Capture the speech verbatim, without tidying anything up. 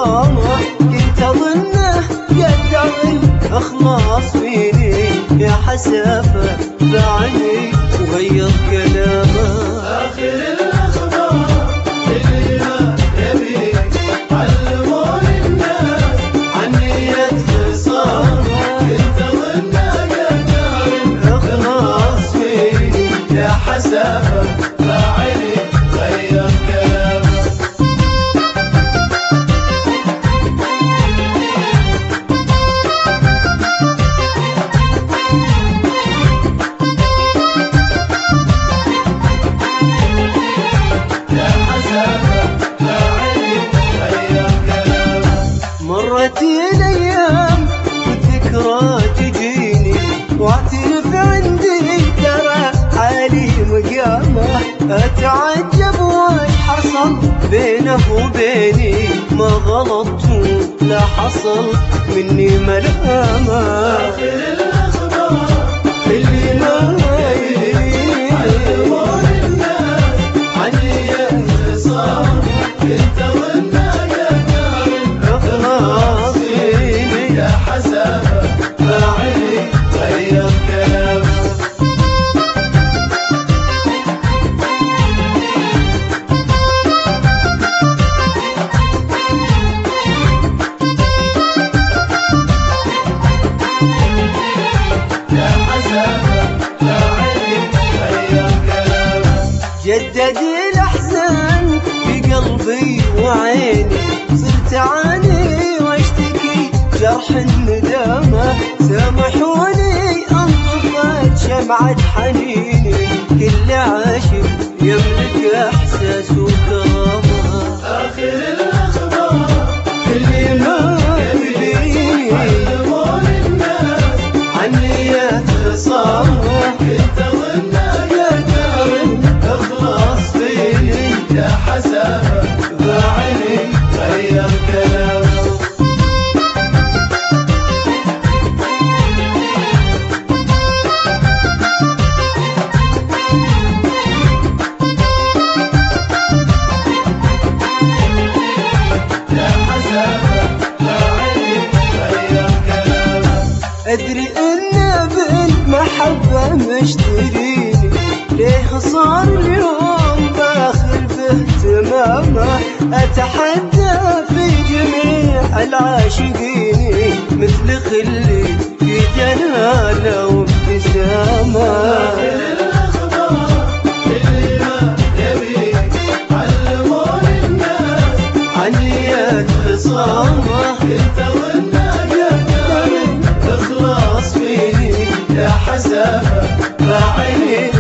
خصامه كنت اظنه قدر الاخلاص فيني يا حسافه باعني وغير كلامه. اخر الاخبار اللي ما يبي علمون الناس عن نية خصامه كنت اظنه قدر الاخلاص فيني يا حسافه باعني غير كلامه. مرت الايام والذكرى تجيني واعترف عندي ترى حالي مقامه. اتعجب وش حصل بينه وبيني ما غلطت لا حصل مني ملامه. اخر الاخبار اللي ما يدري علمون الناس عن نية خصامه كنت اظنه قدر الاخلاص فيني يا حسافه باعني غير كلامه. يا حسافه باعني غير كلامه. جدد الأحزان في قلبي وعيني صرت أعاني واشتكي جرح الندامة. سامحوني أنطفت شمعة حنيني كل عاشق يملك إحساس وكرامة. آخر الأخبار اللي ما يبيني علمون الناس عن نية خصامه كنت أظنه قدر اخلص فيني يا حسافه باعني غير كلامه. يا حسافه باعني غير كلامه. أدري إن بالمحبة مشتريني ليه صار اليوم باخر باهتمامه. أتحدى في جميع العاشقين مثل خلي في جلاله وابتسامه. آخر الأخبار اللي ما يبي علمون الناس عن نية خصامه كنت أظنه قدر اخلص فيني يا حسافه باعني